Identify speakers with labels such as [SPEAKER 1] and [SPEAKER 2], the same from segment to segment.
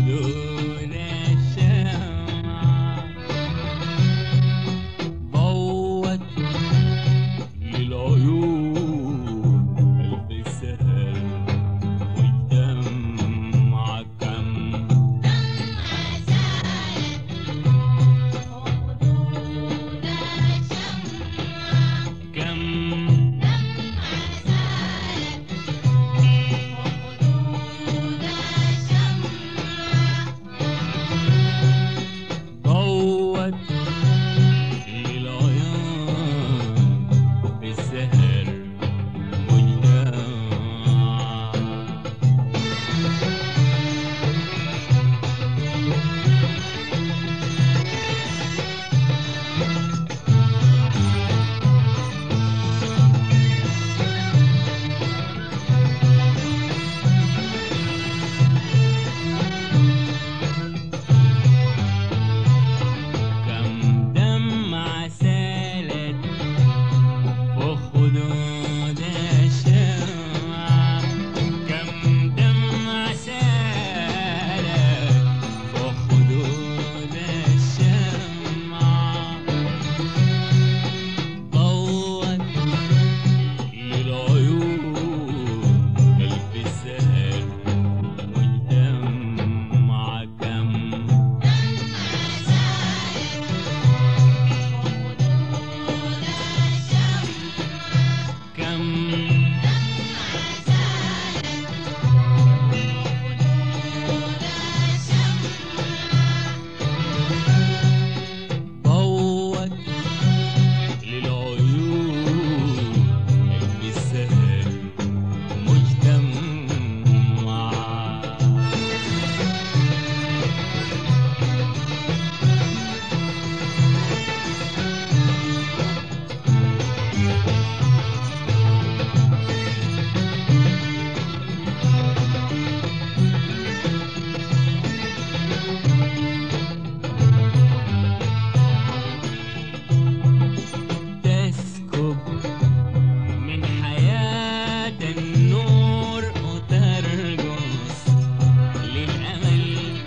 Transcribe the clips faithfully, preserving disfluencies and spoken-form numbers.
[SPEAKER 1] خدود الشمعة ضوت للعيون ألف سهر والدمع كم كم ضوت للعيون بالسهر مجتمع كم دمعة سالت فوق خدود الشمعة كم دمعة سالت فوق خدود الشمعة ضوت للعيون ألف سهر مجتمع كم كم ضوت للعيون بالسهر مجتمع تسكب من حياة النور وترقص للأمل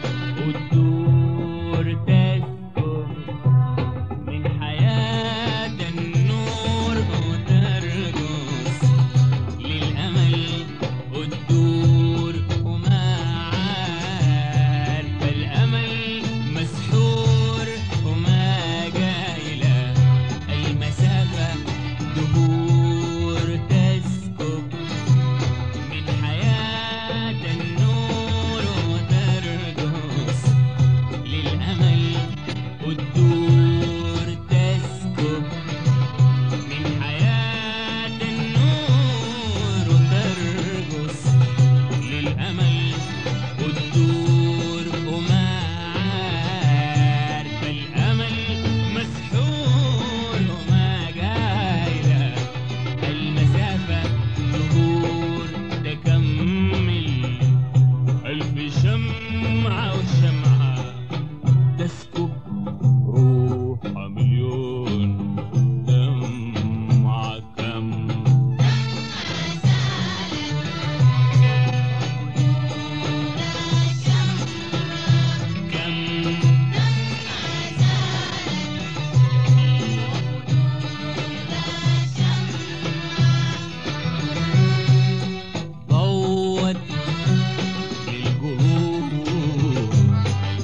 [SPEAKER 1] وتدور تسكب من حياة النور وترقص للأمل وتدور وما عارفة الأمل مسحور وما قايلة المسافة دبور تسكب من حياة النور وترقص للأمل وتدور تسكب من حياة النور وترقص للأمل وتدور وما عارفة الأمل مسحور وما قايلة المسافة دهور تكمل ألف شمعة وشمعة تسكب روحها مليون دمعة كم كم ضوت للجهود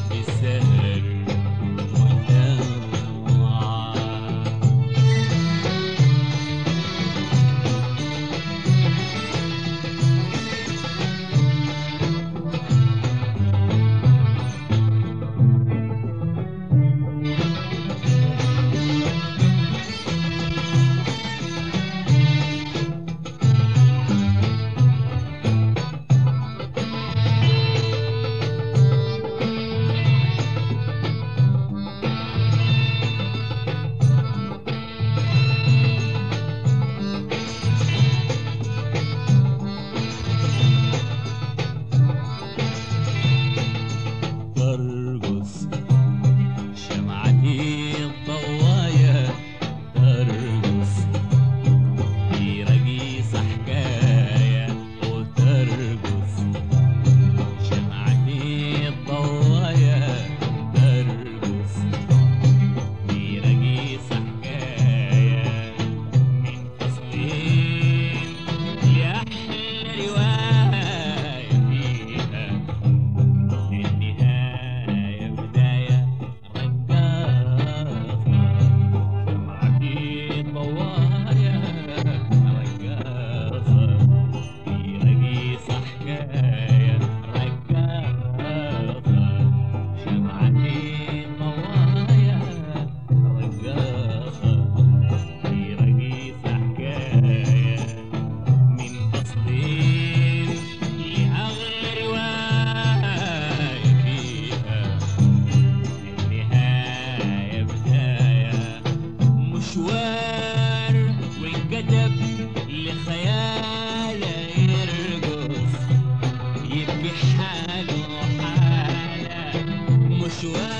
[SPEAKER 1] شوية